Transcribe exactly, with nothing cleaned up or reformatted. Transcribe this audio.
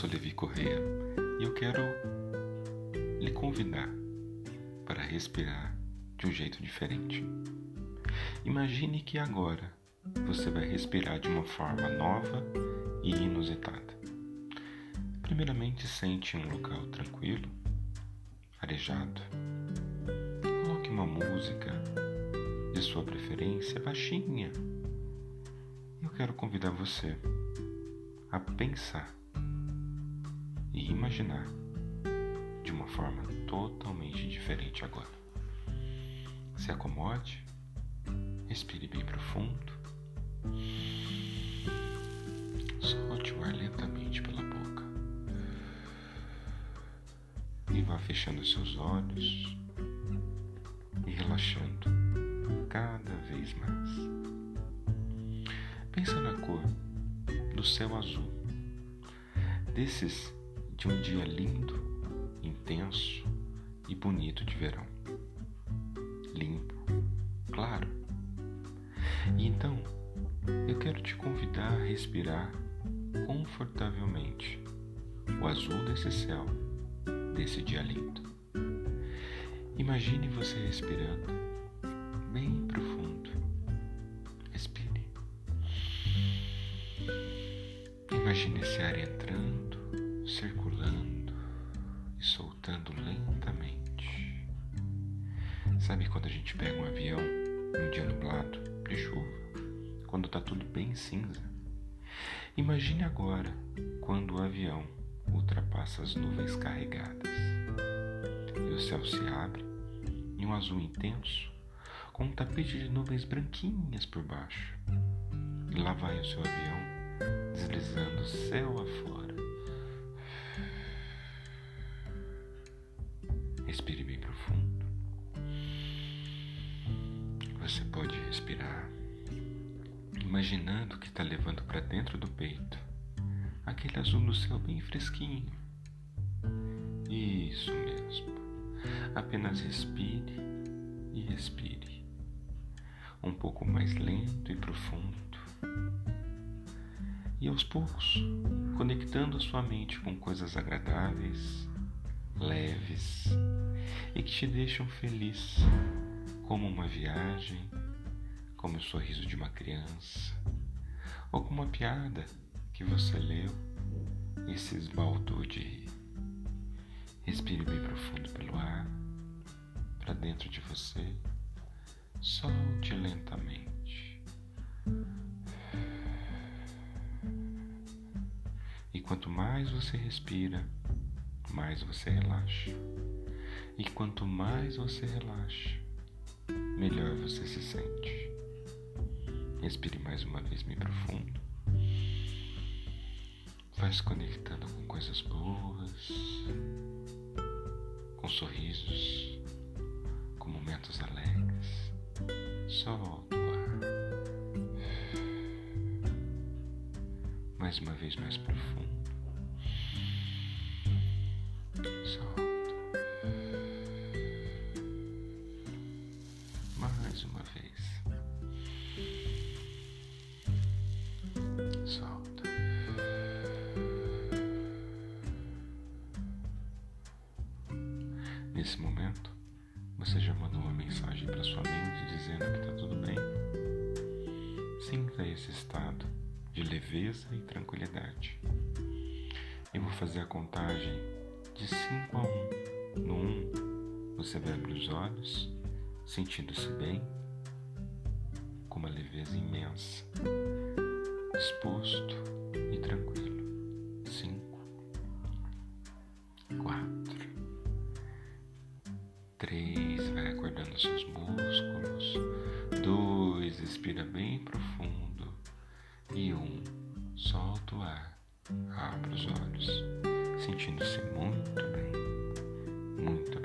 sou Levi Correia e eu quero lhe convidar para respirar de um jeito diferente. Imagine que agora você vai respirar de uma forma nova e inusitada. Primeiramente, sente um local tranquilo, arejado. Coloque uma música de sua preferência baixinha. Eu quero convidar você a pensar e imaginar de uma forma totalmente diferente agora. Se acomode, respire bem profundo, solte o ar lentamente pela boca e vá fechando seus olhos e relaxando cada vez mais. Pensa na cor do céu azul, desses de um dia lindo, intenso e bonito de verão. Limpo, claro. E então, eu quero te convidar a respirar confortavelmente o azul desse céu, desse dia lindo. Imagine você respirando bem profundo. Respire. Imagine esse ar entrando, circulando e soltando lentamente. Sabe quando a gente pega um avião num dia nublado, de chuva, quando está tudo bem cinza? Imagine agora quando o avião ultrapassa as nuvens carregadas e o céu se abre em um azul intenso com um tapete de nuvens branquinhas por baixo. E lá vai o seu avião deslizando céu afora. Respire bem profundo. Você pode respirar imaginando que está levando para dentro do peito aquele azul do céu bem fresquinho. Isso mesmo. Apenas respire e respire. Um pouco mais lento e profundo. E aos poucos, conectando a sua mente com coisas agradáveis, leves e que te deixam feliz, como uma viagem, como o sorriso de uma criança, ou como uma piada que você leu e se esbaldou de rir. Respire bem profundo pelo ar, para dentro de você, solte lentamente. E quanto mais você respira, mais você relaxa. E quanto mais você relaxa, melhor você se sente. Respire mais uma vez bem profundo. Vai se conectando com coisas boas, com sorrisos, com momentos alegres. Solta o ar. Mais uma vez mais profundo. Solta. Mais uma vez. Solta. Nesse momento, você já mandou uma mensagem para sua mente dizendo que está tudo bem. Sinta esse estado de leveza e tranquilidade. Eu vou fazer a contagem de cinco a um. No um, você vai abrir os olhos, sentindo-se bem, com uma leveza imensa, disposto e tranquilo. Cinco, quatro, três, vai acordando seus músculos. Dois, respira bem profundo. E um, solta o ar, abre os olhos, sentindo-se muito bem, muito